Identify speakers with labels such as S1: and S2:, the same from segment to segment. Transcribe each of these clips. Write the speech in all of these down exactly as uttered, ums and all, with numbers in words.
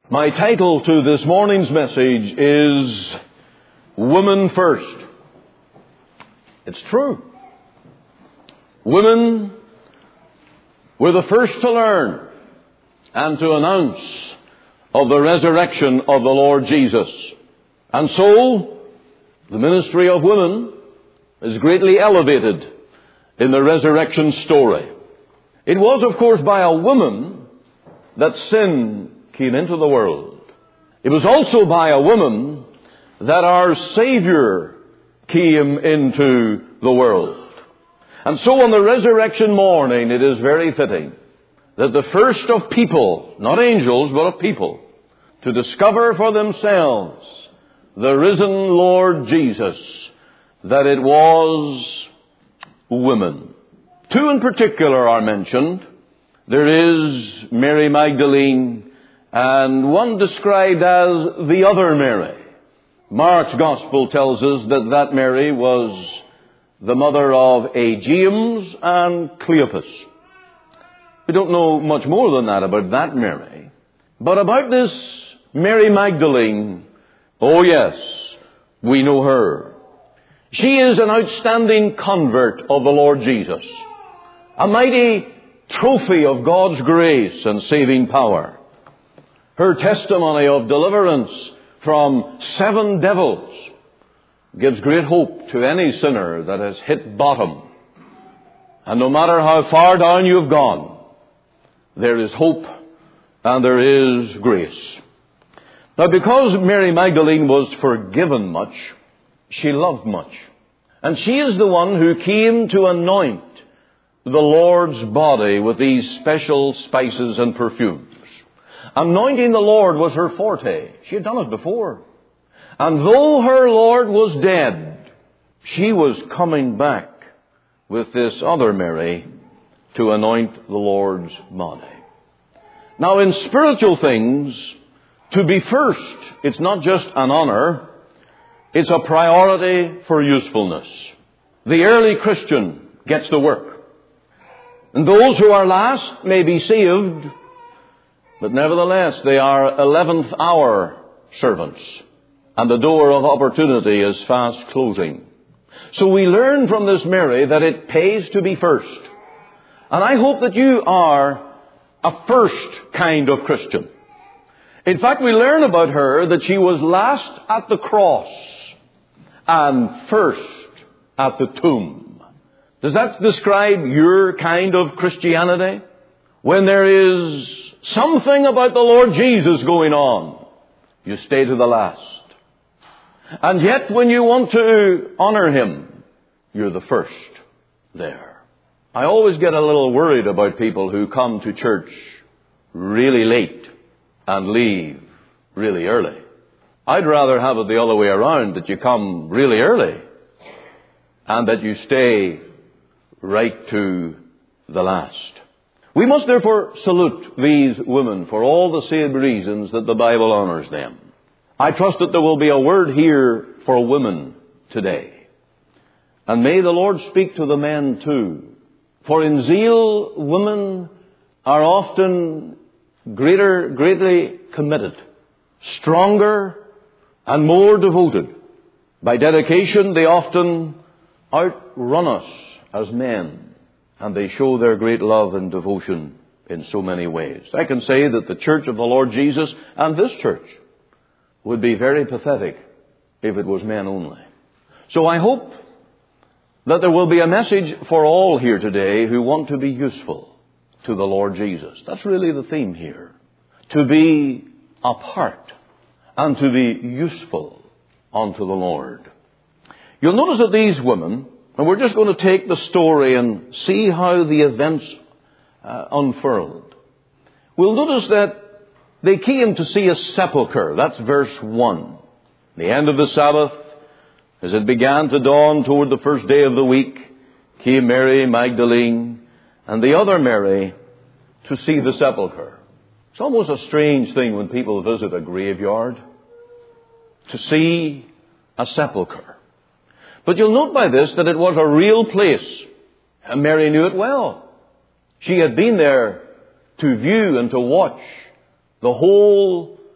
S1: My title to this morning's message is Women First. It's true. Women were the first to learn and to announce of the resurrection of the Lord Jesus. And so, the ministry of women is greatly elevated in the resurrection story. It was, of course, by a woman that sin came into the world. It was also by a woman that our Savior came into the world. And so on the resurrection morning, it is very fitting that the first of people, not angels, but of people, to discover for themselves the risen Lord Jesus, that it was women. Two in particular are mentioned. There is Mary Magdalene and one described as the other Mary. Mark's Gospel tells us that that Mary was the mother of a James and Cleopas. We don't know much more than that about that Mary. But about this Mary Magdalene, oh yes, we know her. She is an outstanding convert of the Lord Jesus. A mighty trophy of God's grace and saving power. Her testimony of deliverance from seven devils gives great hope to any sinner that has hit bottom. And no matter how far down you've gone, there is hope and there is grace. Now, because Mary Magdalene was forgiven much, she loved much. And she is the one who came to anoint the Lord's body with these special spices and perfumes. Anointing the Lord was her forte. She had done it before. And though her Lord was dead, she was coming back with this other Mary to anoint the Lord's body. Now, in spiritual things, to be first, it's not just an honor, it's a priority for usefulness. The early Christian gets the work. And those who are last may be saved, but nevertheless, they are eleventh hour servants, and the door of opportunity is fast closing. So we learn from this Mary that it pays to be first. And I hope that you are a first kind of Christian. In fact, we learn about her that she was last at the cross and first at the tomb. Does that describe your kind of Christianity? When there is something about the Lord Jesus going on, you stay to the last. And yet when you want to honor Him, you're the first there. I always get a little worried about people who come to church really late and leave really early. I'd rather have it the other way around, that you come really early and that you stay right to the last. We must therefore salute these women for all the same reasons that the Bible honors them. I trust that there will be a word here for women today. And may the Lord speak to the men too. For in zeal, women are often greater, greatly committed, stronger and more devoted. By dedication, they often outrun us as men. And they show their great love and devotion in so many ways. I can say that the Church of the Lord Jesus and this church would be very pathetic if it was men only. So I hope that there will be a message for all here today who want to be useful to the Lord Jesus. That's really the theme here. To be apart and to be useful unto the Lord. You'll notice that these women, and we're just going to take the story and see how the events uh, unfurled. We'll notice that they came to see a sepulchre. That's verse one. The end of the Sabbath, as it began to dawn toward the first day of the week, came Mary Magdalene and the other Mary to see the sepulchre. It's almost a strange thing when people visit a graveyard, to see a sepulchre. But you'll note by this that it was a real place. And Mary knew it well. She had been there to view and to watch the whole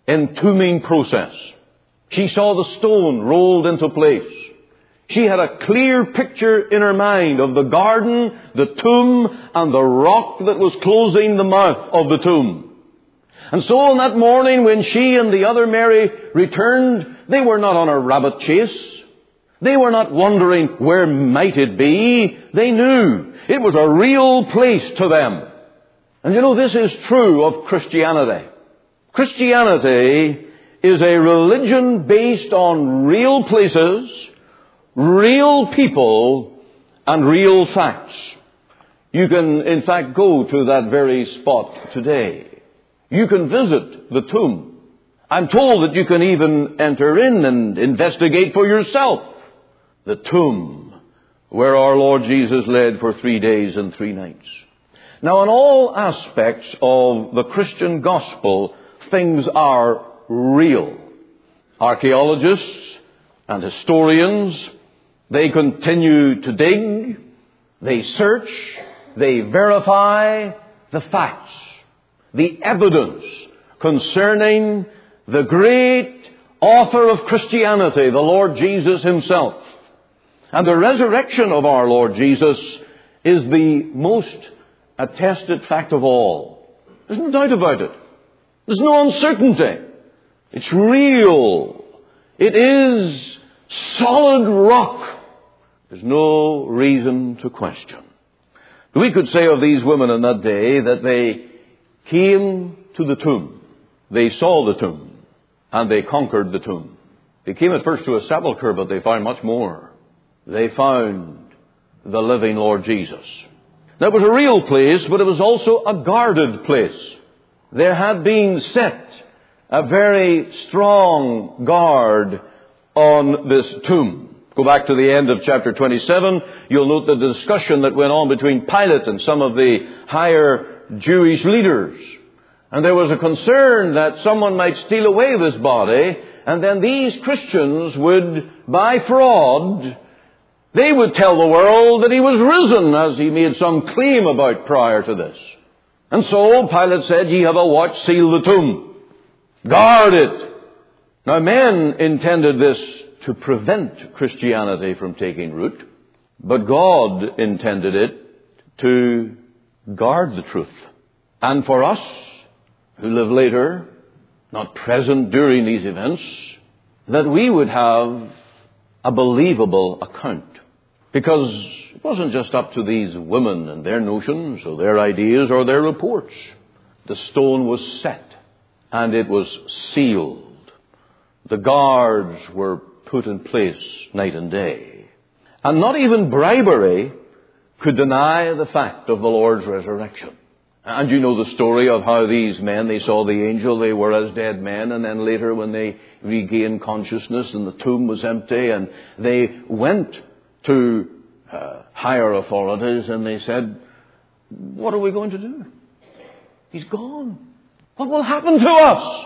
S1: entombing process. She saw the stone rolled into place. She had a clear picture in her mind of the garden, the tomb, and the rock that was closing the mouth of the tomb. And so on that morning when she and the other Mary returned, they were not on a rabbit chase. They were not wondering where might it be. They knew it was a real place to them. And you know, this is true of Christianity. Christianity is a religion based on real places, real people, and real facts. You can, in fact, go to that very spot today. You can visit the tomb. I'm told that you can even enter in and investigate for yourself the tomb where our Lord Jesus led for three days and three nights. Now, in all aspects of the Christian gospel, things are real. Archaeologists and historians, they continue to dig, they search, they verify the facts, the evidence concerning the great author of Christianity, the Lord Jesus himself. And the resurrection of our Lord Jesus is the most attested fact of all. There's no doubt about it. There's no uncertainty. It's real. It is solid rock. There's no reason to question. We could say of these women in that day that they came to the tomb. They saw the tomb. And they conquered the tomb. They came at first to a sepulchre, but they found much more. They found the living Lord Jesus. Now, it was a real place, but it was also a guarded place. There had been set a very strong guard on this tomb. Go back to the end of chapter twenty-seven. You'll note the discussion that went on between Pilate and some of the higher Jewish leaders. And there was a concern that someone might steal away this body, and then these Christians would, by fraud, they would tell the world that he was risen, as he made some claim about prior to this. And so Pilate said, "Ye have a watch, seal the tomb. Guard it." Now, men intended this to prevent Christianity from taking root, but God intended it to guard the truth. And for us, who live later, not present during these events, that we would have a believable account. Because it wasn't just up to these women and their notions or their ideas or their reports. The stone was set and it was sealed. The guards were put in place night and day. And not even bribery could deny the fact of the Lord's resurrection. And you know the story of how these men, they saw the angel, they were as dead men, and then later when they regained consciousness and the tomb was empty, and they went to uh, higher authorities and they said, "What are we going to do? He's gone. What will happen to us?"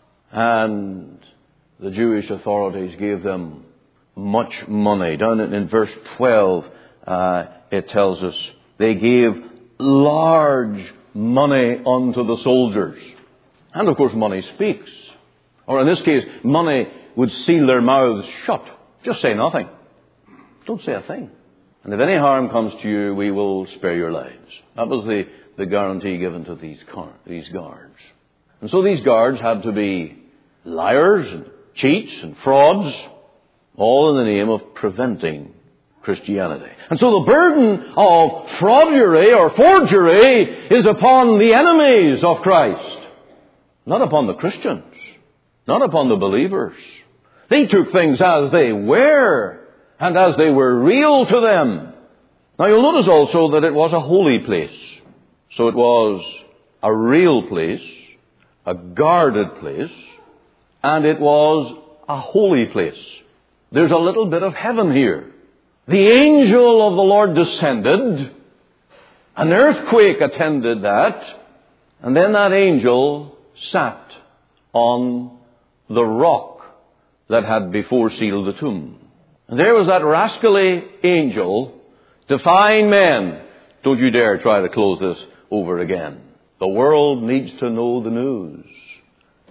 S1: And the Jewish authorities gave them much money. Down in, in verse twelve, uh, it tells us, they gave large money unto the soldiers. And of course money speaks. Or in this case, money would seal their mouths shut. Just say nothing. Don't say a thing. And if any harm comes to you, we will spare your lives. That was the, the guarantee given to these, car, these guards. And so these guards had to be liars and cheats and frauds, all in the name of preventing Christianity. And so the burden of fraudery or forgery is upon the enemies of Christ, not upon the Christians, not upon the believers. They took things as they were and as they were real to them. Now you'll notice also that it was a holy place. So it was a real place, a guarded place, and it was a holy place. There's a little bit of heaven here. The angel of the Lord descended. An earthquake attended that. And then that angel sat on the rock that had before sealed the tomb. And there was that rascally angel defying men. Don't you dare try to close this over again. The world needs to know the news.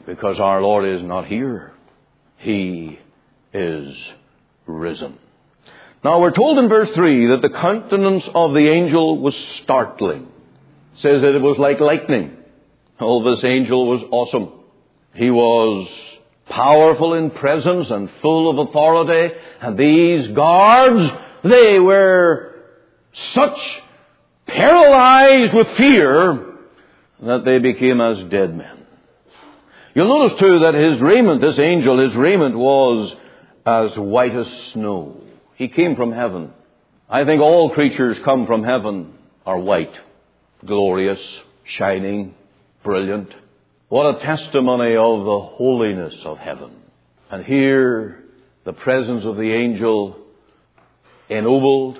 S1: because our Lord is not here. He is risen. Now we're told in verse three that the countenance of the angel was startling. It says that it was like lightning. Oh, this angel was awesome. He was powerful in presence and full of authority. And these guards, they were such paralyzed with fear that they became as dead men. You'll notice too that his raiment, this angel, his raiment was as white as snow. He came from heaven. I think all creatures come from heaven are white, glorious, shining, brilliant. What a testimony of the holiness of heaven. And here, the presence of the angel ennobled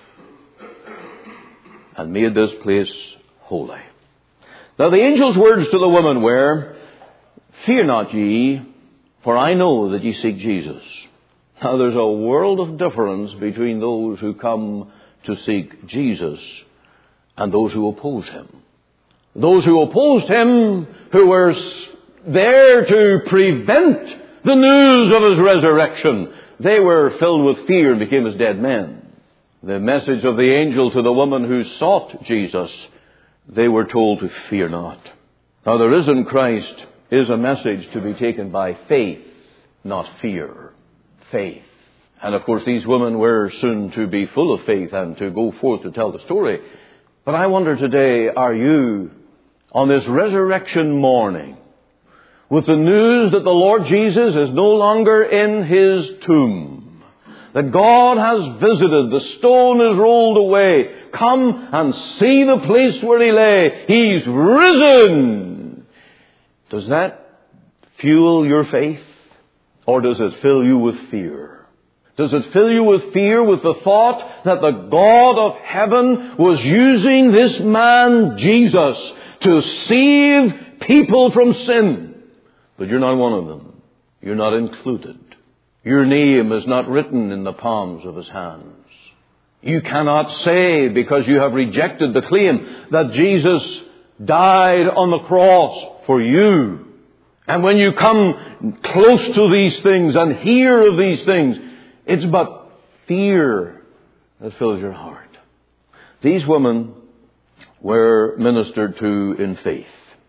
S1: and made this place holy. Now the angel's words to the woman were, "Fear not ye, for I know that ye seek Jesus." Now there's a world of difference between those who come to seek Jesus and those who oppose Him. Those who opposed Him, who were there to prevent the news of His resurrection, they were filled with fear and became as dead men. The message of the angel to the woman who sought Jesus, they were told to fear not. Now the risen Christ is a message to be taken by faith, not fear. Faith. And of course these women were soon to be full of faith and to go forth to tell the story. But I wonder today, are you on this resurrection morning with the news that the Lord Jesus is no longer in His tomb? That God has visited, the stone is rolled away. Come and see the place where He lay. He's risen. Does that fuel your faith? Or does it fill you with fear? Does it fill you with fear with the thought that the God of heaven was using this man, Jesus, to save people from sin? But you're not one of them. You're not included. Your name is not written in the palms of His hands. You cannot say, because you have rejected the claim, that Jesus died on the cross for you. And when you come close to these things and hear of these things, it's but fear that fills your heart. These women were ministered to in faith.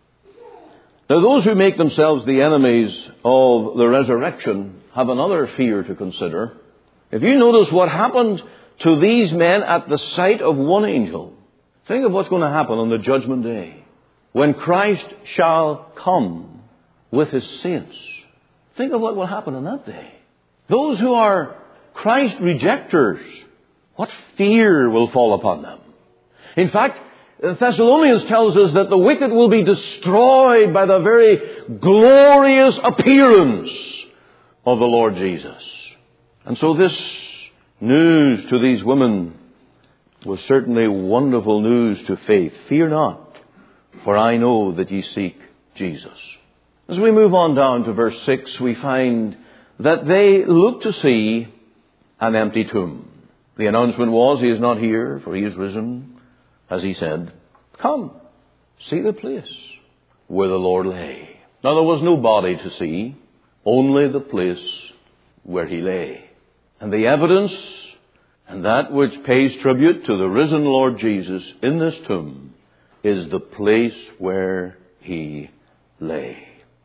S1: Now those who make themselves the enemies of the resurrection have another fear to consider. If you notice what happened to these men at the sight of one angel, think of what's going to happen on the judgment day, when Christ shall come with His saints. Think of what will happen on that day. Those who are Christ rejectors, what fear will fall upon them. In fact, Thessalonians tells us that the wicked will be destroyed by the very glorious appearance of the Lord Jesus. And so this news to these women was certainly wonderful news to faith. Fear not, for I know that ye seek Jesus. As we move on down to verse six, we find that they looked to see an empty tomb. The announcement was, He is not here, for He is risen, as He said. Come, see the place where the Lord lay. Now there was no body to see, only the place where He lay. And the evidence, and that which pays tribute to the risen Lord Jesus in this tomb, is the place where He lay.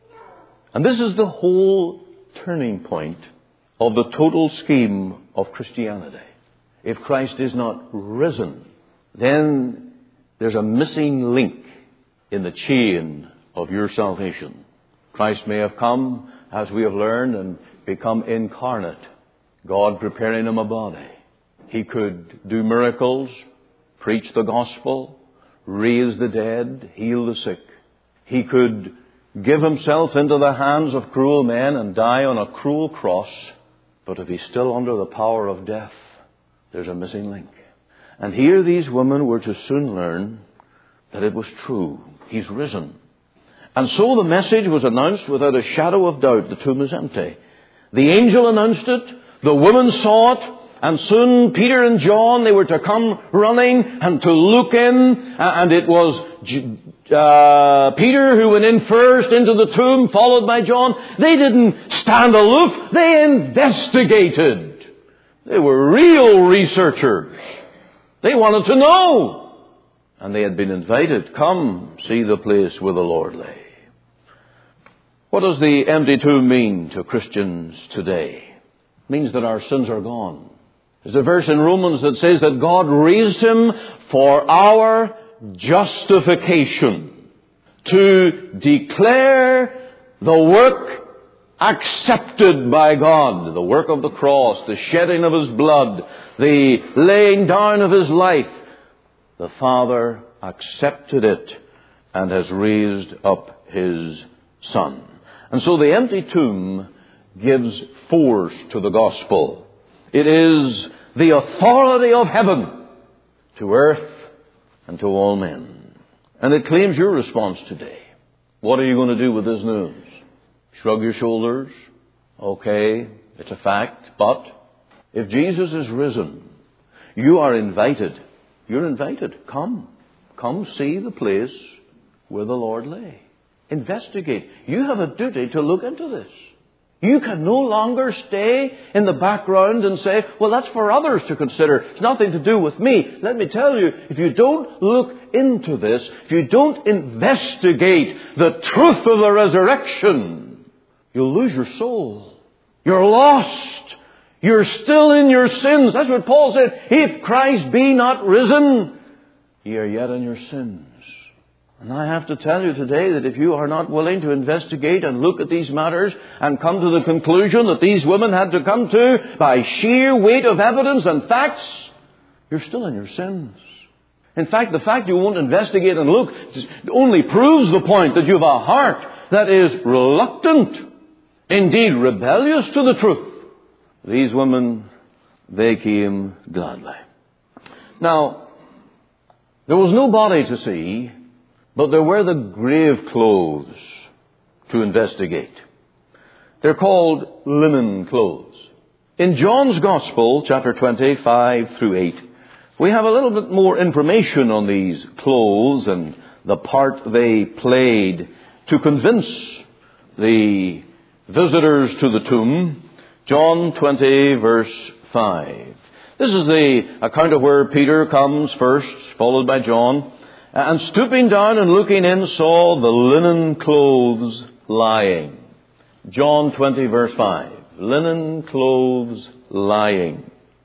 S1: And this is the whole turning point of the total scheme of Christianity. If Christ is not risen, then there's a missing link in the chain of your salvation. Christ may have come, as we have learned, and become incarnate, God preparing Him a body. He could do miracles, preach the gospel, raise the dead, heal the sick. He could give Himself into the hands of cruel men and die on a cruel cross. But if He's still under the power of death, there's a missing link. And here these women were to soon learn that it was true. He's risen. And so the message was announced without a shadow of doubt. The tomb is empty. The angel announced it. The women saw it. And soon Peter and John, they were to come running and to look in. And it was uh, Peter, who went in first into the tomb, followed by John, they didn't stand aloof. They investigated. They were real researchers. They wanted to know. And they had been invited. Come, see the place where the Lord lay. What does the empty tomb mean to Christians today? It means that our sins are gone. There's a verse in Romans that says that God raised him for our justification, to declare the work accepted by God, the work of the cross, the shedding of his blood, the laying down of his life. The Father accepted it and has raised up his Son. And so the empty tomb gives force to the gospel. It is the authority of heaven to earth and to all men. And it claims your response today. What are you going to do with this news? Shrug your shoulders. Okay, it's a fact. But if Jesus is risen, you are invited. You're invited. Come. Come see the place where the Lord lay. Investigate. You have a duty to look into this. You can no longer stay in the background and say, well, that's for others to consider. It's nothing to do with me. Let me tell you, if you don't look into this, if you don't investigate the truth of the resurrection, you'll lose your soul. You're lost. You're still in your sins. That's what Paul said. If Christ be not risen, ye are yet in your sins. And I have to tell you today that if you are not willing to investigate and look at these matters and come to the conclusion that these women had to come to by sheer weight of evidence and facts, you're still in your sins. In fact, the fact you won't investigate and look only proves the point that you have a heart that is reluctant, indeed rebellious to the truth. These women, they came gladly. Now, there was no body to see, but there were the grave clothes to investigate. They're called linen clothes. In John's Gospel, chapter twenty, five through eight, we have a little bit more information on these clothes and the part they played to convince the visitors to the tomb. John twenty, verse five. This is the account of where Peter comes first, followed by John. And stooping down and looking in, saw the linen clothes lying. John twenty, verse five. Linen clothes lying.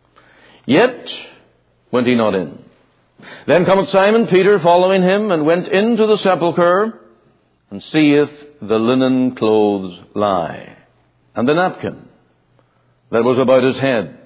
S1: Yet went he not in. Then cometh Simon Peter following him, and went into the sepulchre, and seeth the linen clothes lie, and the napkin that was about his head,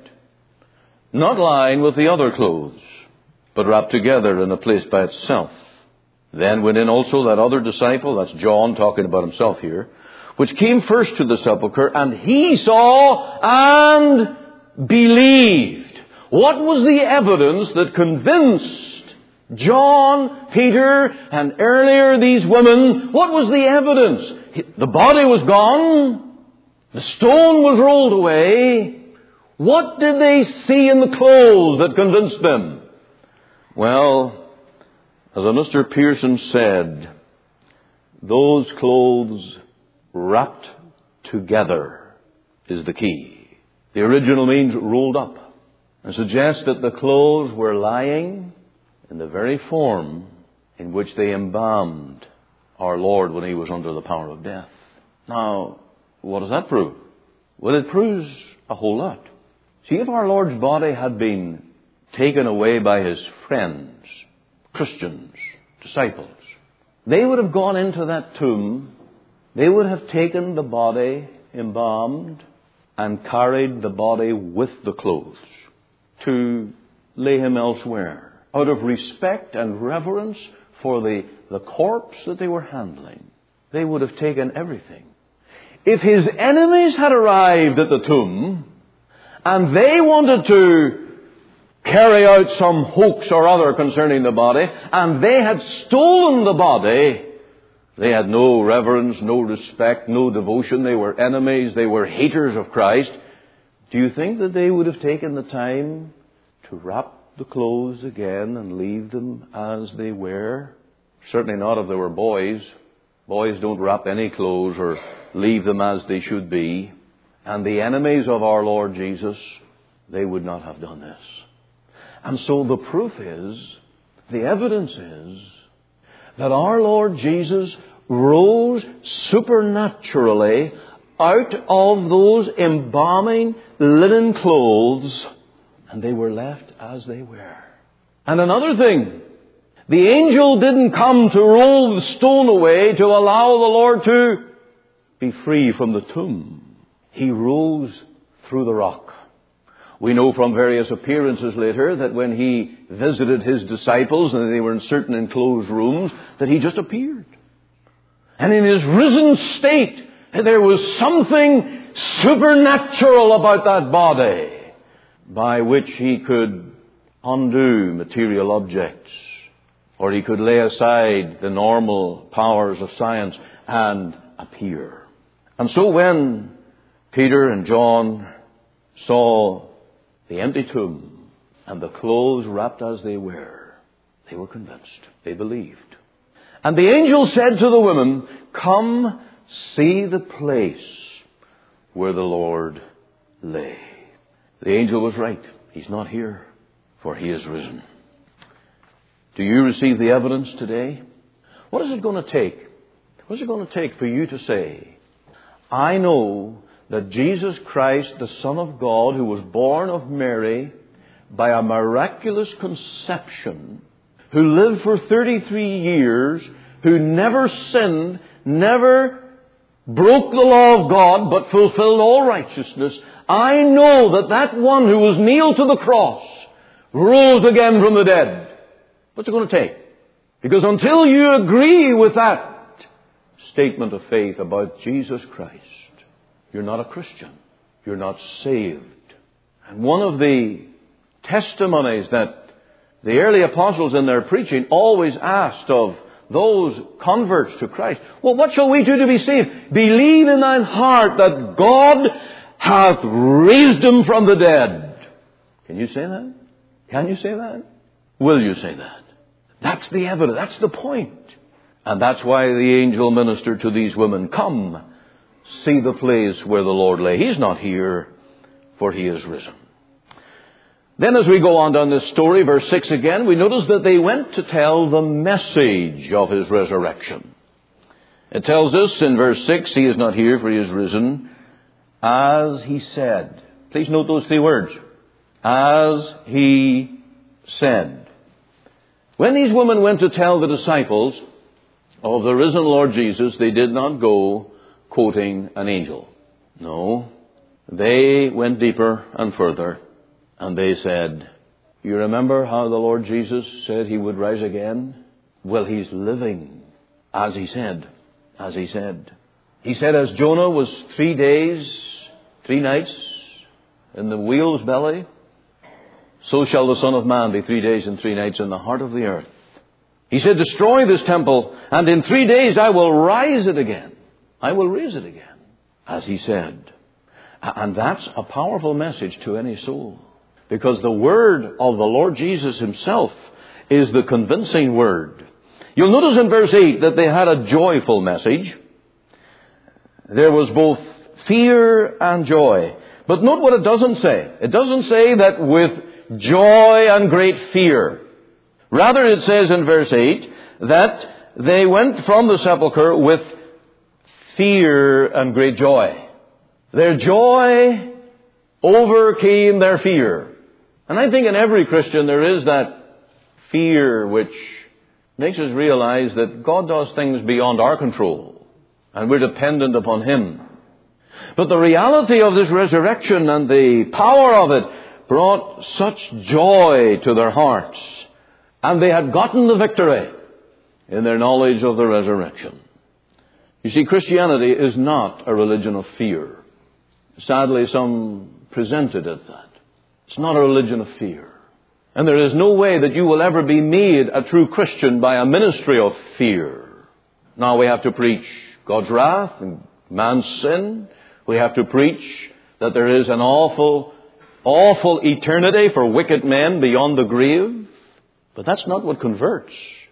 S1: not lying with the other clothes, but wrapped together in a place by itself. Then went in also that other disciple, that's John talking about himself here, which came first to the sepulchre, and he saw and believed. What was the evidence that convinced John, Peter, and earlier these women? What was the evidence? The body was gone. The stone was rolled away. What did they see in the clothes that convinced them? Well, as a Mister Pearson said, those clothes wrapped together is the key. The original means rolled up, and suggests that the clothes were lying in the very form in which they embalmed our Lord when he was under the power of death. Now, what does that prove? Well, it proves a whole lot. See, if our Lord's body had been taken away by his friends, Christians, disciples, they would have gone into that tomb, they would have taken the body, embalmed, and carried the body with the clothes to lay him elsewhere, out of respect and reverence for the, the corpse that they were handling. They would have taken everything. If his enemies had arrived at the tomb, and they wanted to carry out some hoax or other concerning the body, and they had stolen the body, they had no reverence, no respect, no devotion. They were enemies. They were haters of Christ. Do you think that they would have taken the time to wrap the clothes again and leave them as they were? Certainly not if they were boys. Boys don't wrap any clothes or leave them as they should be. And the enemies of our Lord Jesus, they would not have done this. And so the proof is, the evidence is, that our Lord Jesus rose supernaturally out of those embalming linen clothes, and they were left as they were. And another thing, the angel didn't come to roll the stone away to allow the Lord to be free from the tomb. He rose through the rock. We know from various appearances later that when he visited his disciples and they were in certain enclosed rooms, that he just appeared. And in his risen state, there was something supernatural about that body by which he could undo material objects, or he could lay aside the normal powers of science and appear. And so when Peter and John saw the empty tomb and the clothes wrapped as they were, they were convinced. They believed. And the angel said to the women, "Come, see the place where the Lord lay." The angel was right. He's not here, for he is risen. Do you receive the evidence today? What is it going to take? What is it going to take for you to say, "I know that Jesus Christ, the Son of God, who was born of Mary by a miraculous conception, who lived for thirty-three years, who never sinned, never broke the law of God, but fulfilled all righteousness. I know that that one who was nailed to the cross rose again from the dead." What's it going to take? Because until you agree with that statement of faith about Jesus Christ, you're not a Christian. You're not saved. And one of the testimonies that the early apostles in their preaching always asked of those converts to Christ, "Well, what shall we do to be saved?" "Believe in thine heart that God hath raised him from the dead." Can you say that? Can you say that? Will you say that? That's the evidence. That's the point. And that's why the angel ministered to these women. "Come, see the place where the Lord lay. He's not here, for he is risen." Then as we go on down this story, verse six again, we notice that they went to tell the message of his resurrection. It tells us in verse six, "He is not here, for he is risen, as he said." Please note those three words. As he said. When these women went to tell the disciples of the risen Lord Jesus, they did not go quoting an angel. No, they went deeper and further, and they said, "You remember how the Lord Jesus said he would rise again? Well, he's living as he said, as he said. He said as Jonah was three days, three nights in the whale's belly, so shall the Son of Man be three days and three nights in the heart of the earth. He said, destroy this temple, and in three days I will rise it again. I will raise it again, as he said." And that's a powerful message to any soul, because the word of the Lord Jesus himself is the convincing word. You'll notice in verse eight that they had a joyful message. There was both fear and joy. But note what it doesn't say. It doesn't say that with joy and great fear. Rather, it says in verse eight that they went from the sepulchre with fear and great joy. Their joy overcame their fear. And I think in every Christian there is that fear which makes us realize that God does things beyond our control, and we're dependent upon him. But the reality of this resurrection and the power of it brought such joy to their hearts. And they had gotten the victory in their knowledge of the resurrection. You see, Christianity is not a religion of fear. Sadly, some presented it that. It's not a religion of fear. And there is no way that you will ever be made a true Christian by a ministry of fear. Now we have to preach God's wrath and man's sin. We have to preach that there is an awful, awful eternity for wicked men beyond the grave. But that's not what converts.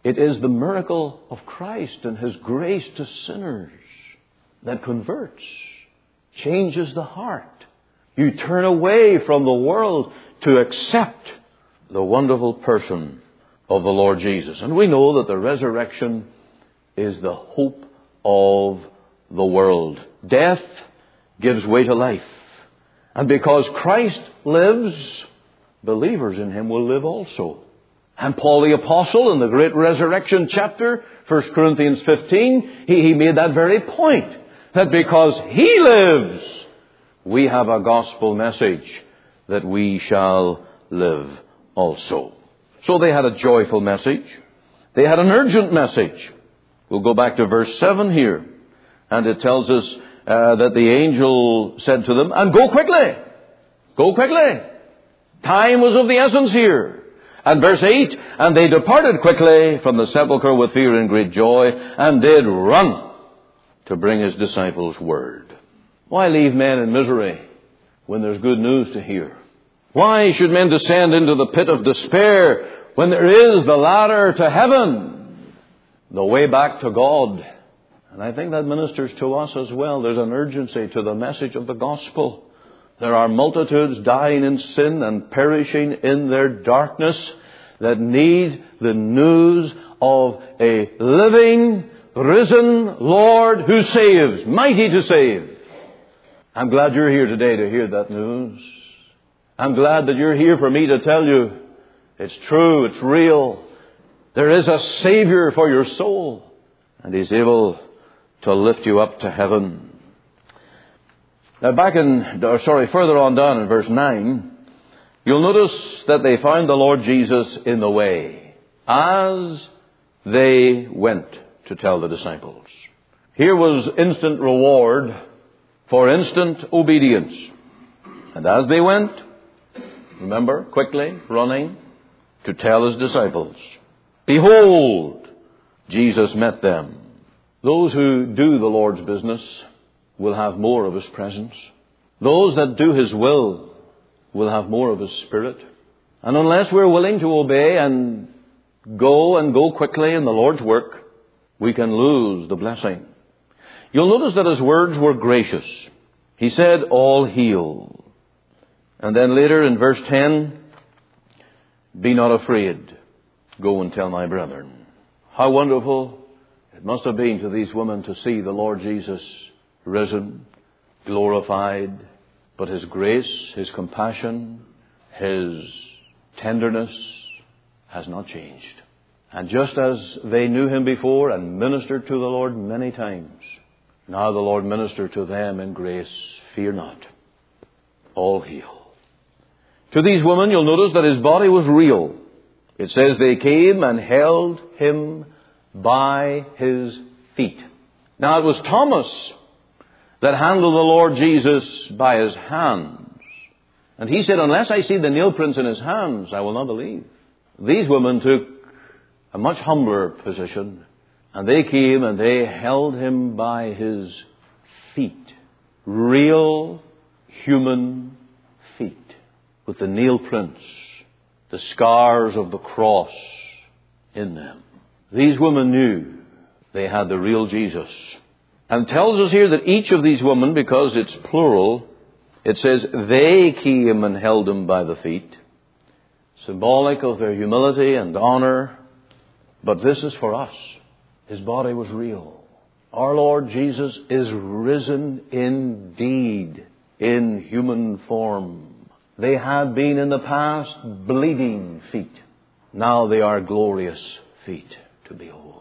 S1: It is the miracle of Christ and His grace to sinners that converts, changes the heart. You turn away from the world to accept the wonderful person of the Lord Jesus. And we know that the resurrection is the hope of the world. Death gives way to life. And because Christ lives, believers in Him will live also. And Paul the Apostle in the great resurrection chapter, First Corinthians fifteen, he, he made that very point. That because He lives, we have a gospel message that we shall live also. So they had a joyful message. They had an urgent message. We'll go back to verse seven here. And it tells us uh, that the angel said to them, and go quickly. Go quickly. Time was of the essence here. And verse eight, and they departed quickly from the sepulchre with fear and great joy, and did run to bring His disciples word. Why leave men in misery when there's good news to hear? Why should men descend into the pit of despair when there is the ladder to heaven, the way back to God? And I think that ministers to us as well. There's an urgency to the message of the gospel. There are multitudes dying in sin and perishing in their darkness that need the news of a living, risen Lord who saves, mighty to save. I'm glad you're here today to hear that news. I'm glad that you're here for me to tell you it's true, it's real. There is a Savior for your soul, and He's able to lift you up to heaven. Now back in, or sorry, further on down in verse nine, you'll notice that they found the Lord Jesus in the way as they went to tell the disciples. Here was instant reward for instant obedience. And as they went, remember, quickly running to tell His disciples, behold, Jesus met them. Those who do the Lord's business will have more of His presence. Those that do His will will have more of His Spirit. And unless we're willing to obey and go and go quickly in the Lord's work, we can lose the blessing. You'll notice that His words were gracious. He said, all heal. And then later in verse ten, be not afraid. Go and tell my brethren. How wonderful it must have been to these women to see the Lord Jesus risen, glorified, but His grace, His compassion, His tenderness has not changed. And just as they knew Him before and ministered to the Lord many times, now the Lord ministered to them in grace. Fear not. All heal. To these women, you'll notice that His body was real. It says they came and held Him by His feet. Now it was Thomas that handled the Lord Jesus by His hands. And he said, unless I see the nail prints in His hands, I will not believe. These women took a much humbler position. And they came and they held Him by His feet. Real human feet. With the nail prints, the scars of the cross in them. These women knew they had the real Jesus. And tells us here that each of these women, because it's plural, it says they came and held Him by the feet. Symbolic of their humility and honor. But this is for us. His body was real. Our Lord Jesus is risen indeed in human form. They had been in the past bleeding feet. Now they are glorious feet to behold.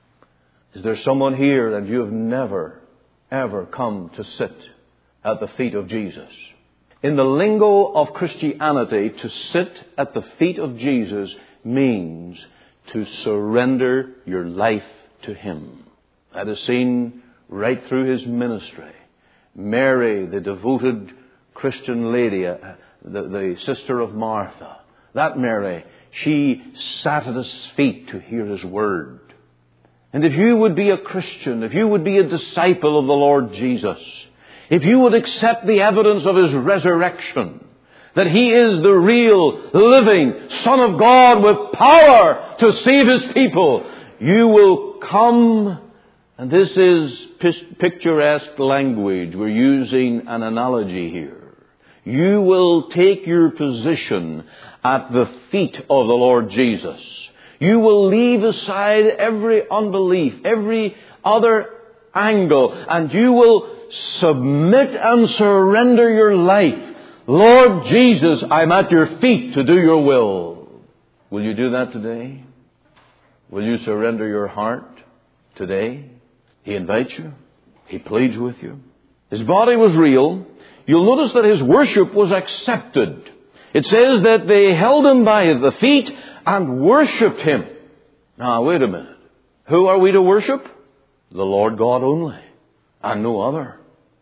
S1: Is there someone here that you have never, ever come to sit at the feet of Jesus? In the lingo of Christianity, to sit at the feet of Jesus means to surrender your life to Him. That is seen right through His ministry. Mary, the devoted Christian lady, uh, the, the sister of Martha, that Mary, she sat at His feet to hear His word. And if you would be a Christian, if you would be a disciple of the Lord Jesus, if you would accept the evidence of His resurrection, that He is the real, living Son of God with power to save His people, you will come, and this is picturesque language. We're using an analogy here. You will take your position at the feet of the Lord Jesus. You will leave aside every unbelief, every other angle, and you will submit and surrender your life. Lord Jesus, I'm at your feet to do your will. Will you do that today? Will you surrender your heart today? He invites you. He pleads with you. His body was real. You'll notice that his worship was accepted. It says that they held him by the feet and worshipped him. Now, wait a minute. Who are we to worship? The Lord God only, and no other.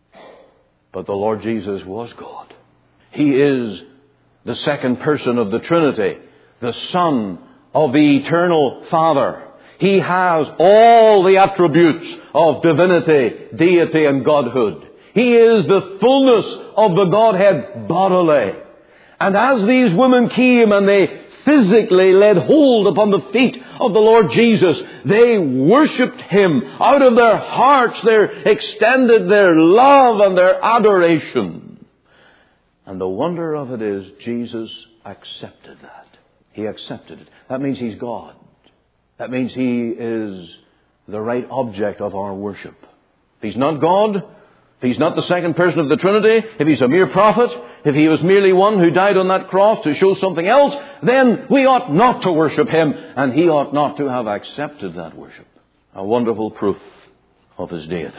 S1: But the Lord Jesus was God. He is the second person of the Trinity, the Son of the eternal Father. He has all the attributes of divinity, deity, and godhood. He is the fullness of the Godhead bodily. And as these women came and they physically laid hold upon the feet of the Lord Jesus, they worshipped Him. Out of their hearts they extended their love and their adoration. And the wonder of it is Jesus accepted that. He accepted it. That means He's God. That means He is the right object of our worship. If He's not God, if He's not the second person of the Trinity, if He's a mere prophet, if He was merely one who died on that cross to show something else, then we ought not to worship Him, and He ought not to have accepted that worship. A wonderful proof of His deity.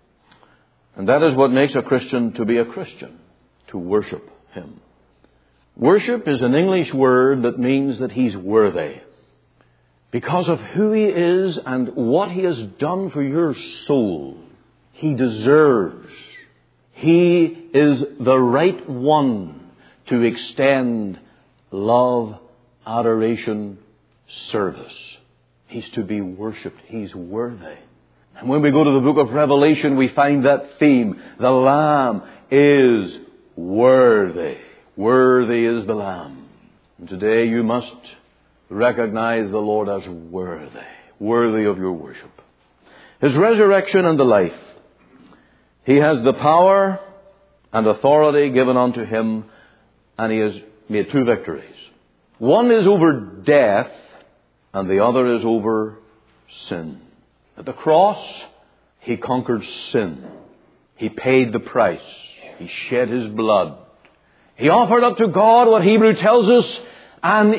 S1: And that is what makes a Christian to be a Christian, to worship Him. Worship is an English word that means that He's worthy. Because of who He is and what He has done for your soul, He deserves. He is the right one to extend love, adoration, service. He's to be worshipped. He's worthy. And when we go to the book of Revelation, we find that theme. The Lamb is worthy. Worthy is the Lamb. And today you must recognize the Lord as worthy. Worthy of your worship. His resurrection and the life. He has the power and authority given unto Him, and He has made two victories. One is over death, and the other is over sin. At the cross, He conquered sin. He paid the price. He shed His blood. He offered up to God what Hebrew tells us, an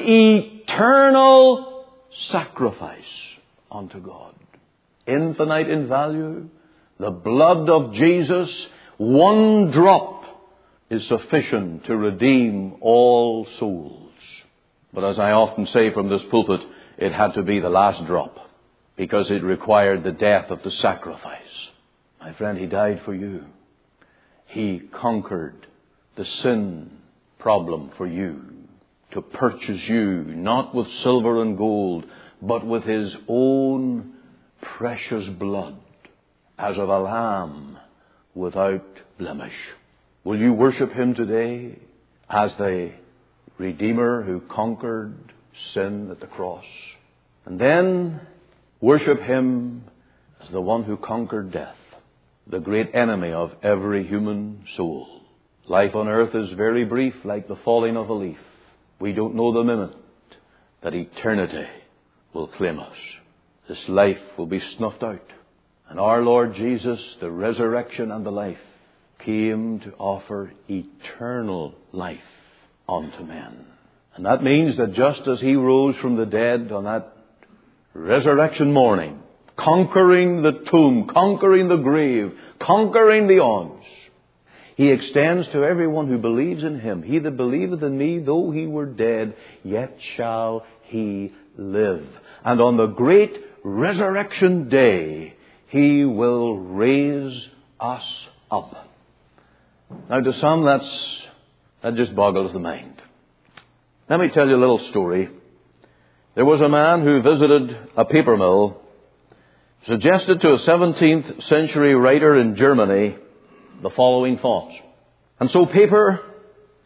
S1: eternal sacrifice unto God. Infinite in value. The blood of Jesus, one drop, is sufficient to redeem all souls. But as I often say from this pulpit, it had to be the last drop, because it required the death of the sacrifice. My friend, He died for you. He conquered the sin problem for you, to purchase you, not with silver and gold, but with His own precious blood, as of a lamb without blemish. Will you worship Him today as the Redeemer who conquered sin at the cross? And then worship Him as the one who conquered death, the great enemy of every human soul. Life on earth is very brief, like the falling of a leaf. We don't know the minute that eternity will claim us. This life will be snuffed out. And our Lord Jesus, the resurrection and the life, came to offer eternal life unto men. And that means that just as He rose from the dead on that resurrection morning, conquering the tomb, conquering the grave, conquering the odds, He extends to everyone who believes in Him. He that believeth in me, though he were dead, yet shall he live. And on the great resurrection day, He will raise us up. Now to some, that's, that just boggles the mind. Let me tell you a little story. There was a man who visited a paper mill, suggested to a seventeenth century writer in Germany the following thoughts. And so paper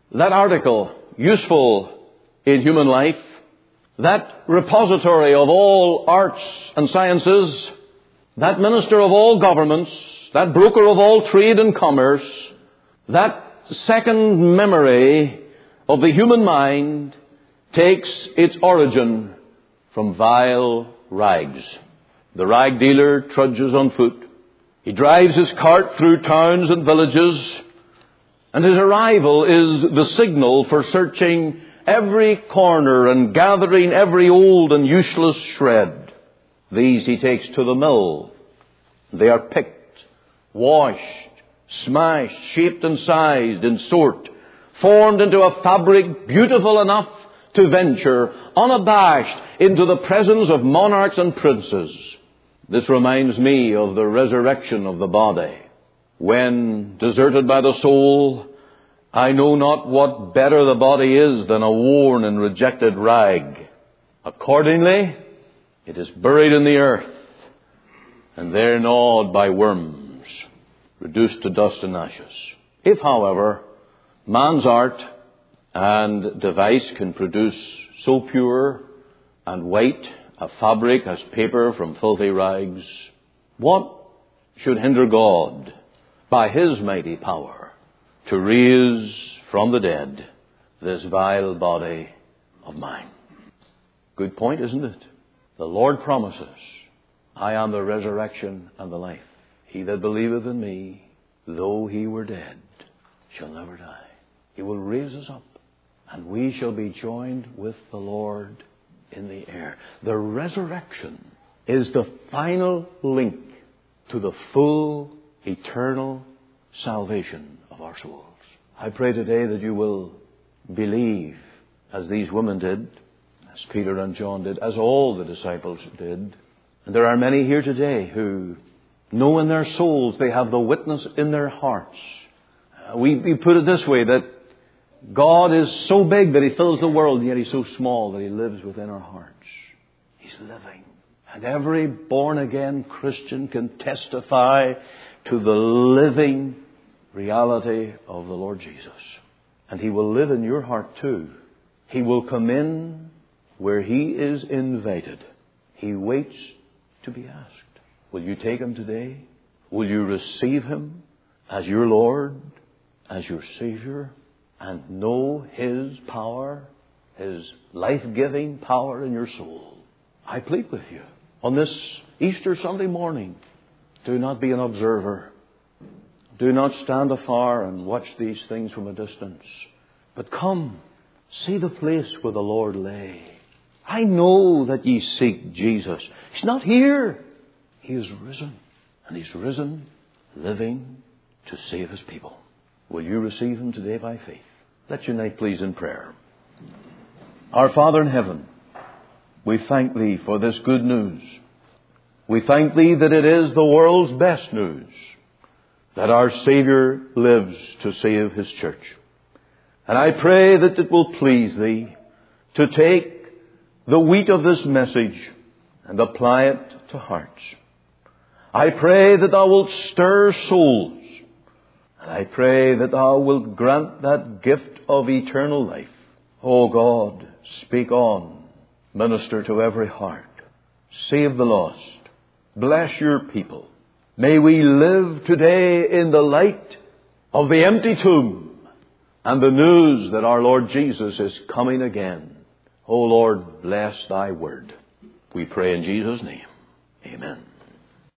S1: that article useful in human life, that repository of all arts and sciences, that minister of all governments, that broker of all trade and commerce, that second memory of the human mind takes its origin from vile rags. The rag dealer trudges on foot. He drives his cart through towns and villages, and his arrival is the signal for searching every corner and gathering every old and useless shred. These he takes to the mill. They are picked, washed, smashed, shaped and sized in sort, formed into a fabric beautiful enough to venture unabashed into the presence of monarchs and princes. This reminds me of the resurrection of the body. When deserted by the soul, I know not what better the body is than a worn and rejected rag. Accordingly, it is buried in the earth, and there gnawed by worms, reduced to dust and ashes. If, however, man's art and device can produce so pure and white a fabric as paper from filthy rags, what should hinder God, by His mighty power, to raise from the dead this vile body of mine? Good point, isn't it? The Lord promises, I am the resurrection and the life. He that believeth in me, though he were dead, shall never die. He will raise us up, and we shall be joined with the Lord in the air. The resurrection is the final link to the full, eternal salvation of our souls. I pray today that you will believe as these women did, as Peter and John did, as all the disciples did. And there are many here today who know in their souls they have the witness in their hearts. Uh, we, we put it this way, that God is so big that He fills the world, and yet He's so small that He lives within our hearts. He's living. And every born-again Christian can testify to the living reality of the Lord Jesus. And He will live in your heart too. He will come in where He is invited. He waits to be asked. Will you take Him today? Will you receive Him as your Lord, as your Savior, and know His power, His life-giving power in your soul? I plead with you, on this Easter Sunday morning, do not be an observer. Do not stand afar and watch these things from a distance. But come, see the place where the Lord lay. I know that ye seek Jesus. He's not here. He is risen. And He's risen, living to save His people. Will you receive Him today by faith? Let's unite, please, in prayer. Our Father in heaven, we thank Thee for this good news. We thank Thee that it is the world's best news, that our Savior lives to save His church. And I pray that it will please Thee to take the wheat of this message and apply it to hearts. I pray that Thou wilt stir souls. And I pray that Thou wilt grant that gift of eternal life. O God, speak on. Minister to every heart. Save the lost. Bless your people. May we live today in the light of the empty tomb and the news that our Lord Jesus is coming again. O Lord, bless Thy word. We pray in Jesus' name. Amen.